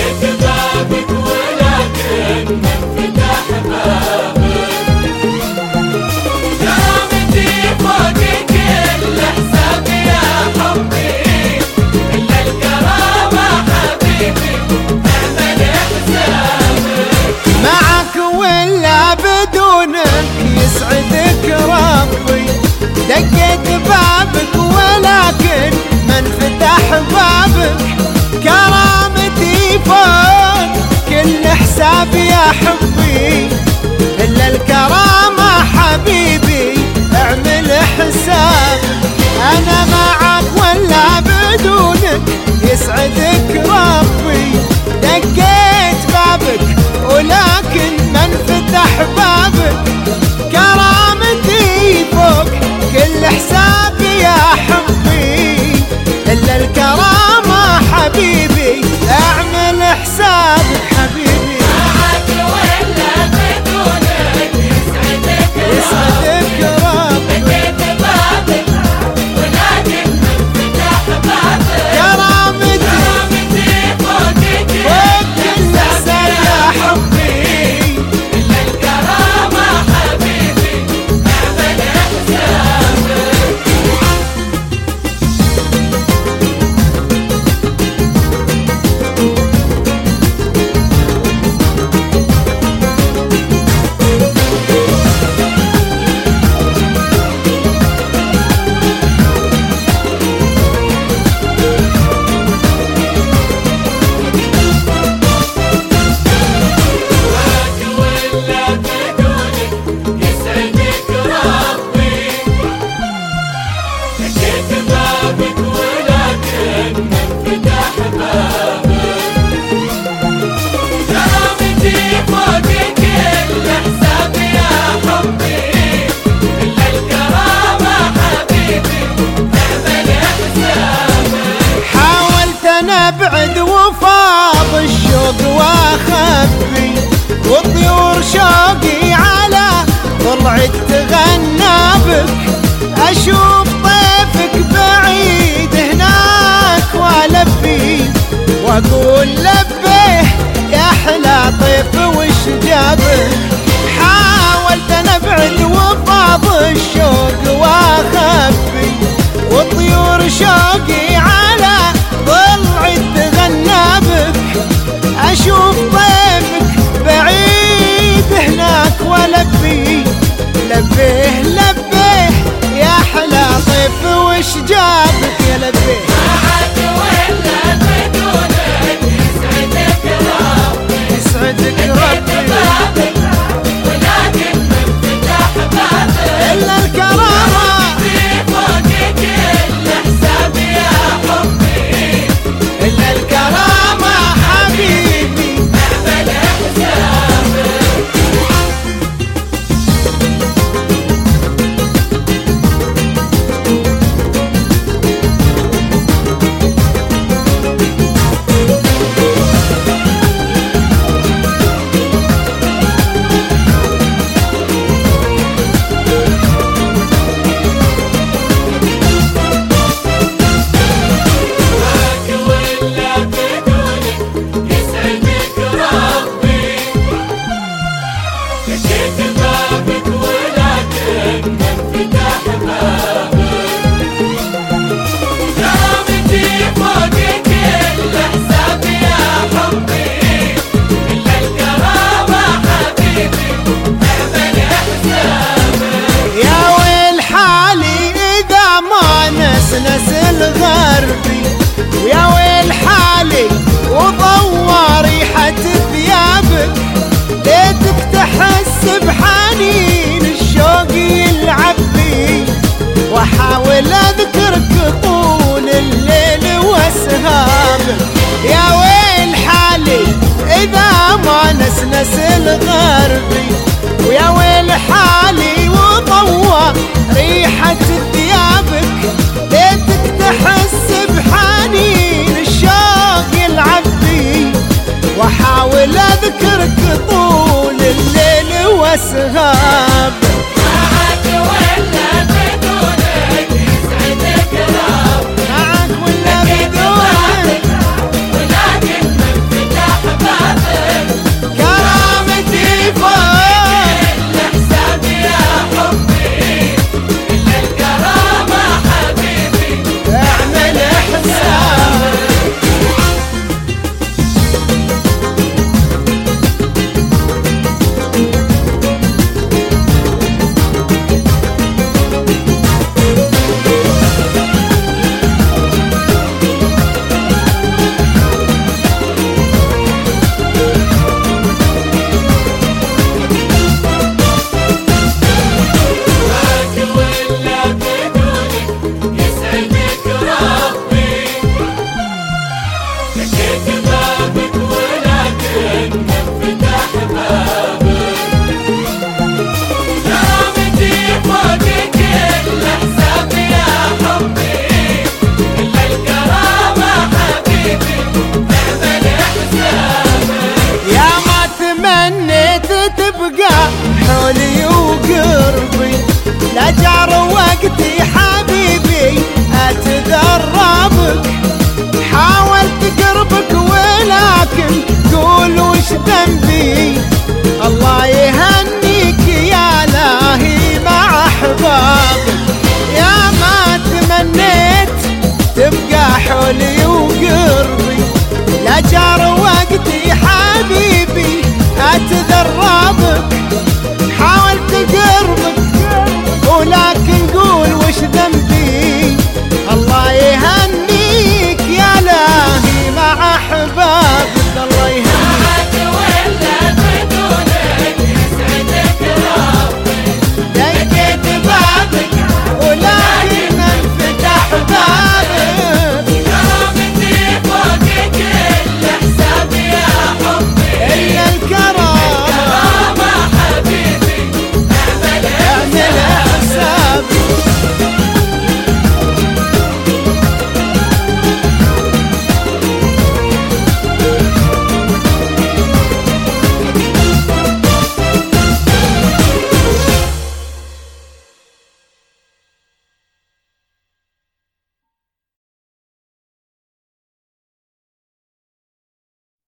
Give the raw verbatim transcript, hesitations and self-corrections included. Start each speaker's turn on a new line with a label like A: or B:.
A: دقيت بابك ولكن من فتح بابك. كرامتي فوق كل حساب يا حبي، إلا الكرامة حبيبي اعمل حسابك.
B: معك ولا بدونك يسعدك ربي، دقيت بابك ولكن من فتح بابك. كرامتي فوق كل حساب يا حبي، إلا الكرامة حبيبي اعمل حساب. أنا معك ولا بدونك يسعدك ربي، دقيت بابك ولكن من فتح بابك. كرامتي فوق كل حساب يا حبي، إلا الكرامة حبيبي اعمل حسابك حبيبي.
A: معك ولا بدونك يسعدك
B: يسعدك ربي،
A: دقيت بابك ولكن من فتح بابك.
B: كرامتي
A: كرامتي فوق
B: فوق كل حساب يا حبي.
A: إلا الكرامة حبيبي اعمل حسابك. معك ولا بدونك يسعدك ربي، دقيت بابك ولكن من فتح بابك. كرامتي فوق كل حساب يا حبي، إلا الكرامة حبيبي اعمل حسابك.
B: حاولت انا ابعد وفاض الشوق واخبي، وطيور شوقي على ضلعي تغنى بك. اشوف طيفك بعيد هناك والبي، واقول لبيه يا احلى طيف وش جابك. حاولت انا ابعد وفاض الشوق واخبي، وطيور شوقي على ضلعي تغنى بك. اشوف طيفك بعيد هناك ولبي، لبيه لبيه يا احلى طيف وش جابك يا لبيه.
A: معك ولا بدونك يسعدك ربي،
B: يسعدك
A: دقيت
B: ربي،
A: بابك ولكن من فتح بابك.
B: الا الكرامة
A: في فوق كل حساب يا حبي،
B: الا الكرامة حبيبي.
A: اعمل حسابك. معك ولا بدونك يسعدك ربي، دقيت بابك ولكن من فتح بابك. كرامتي فوق كل حساب يا حبي، إلا الكرامة حبيبي اعمل حسابك.
B: يا ويل حالي إذا ما نسنس الغربي، ويا ويل حالي وضوى ريحة ثيابك. ليتك تحس بحنين الشوق يلعب بي، واحاول اذكرك طول الليل واسهابك. يا ويل حالي اذا ما نسنس الغربي، ويا ويل حالي وضوى ريحة ثيابك. ليتك تحس بحنين الشوق يلعب بي، واحاول اذكرك طول الليل واسهابك.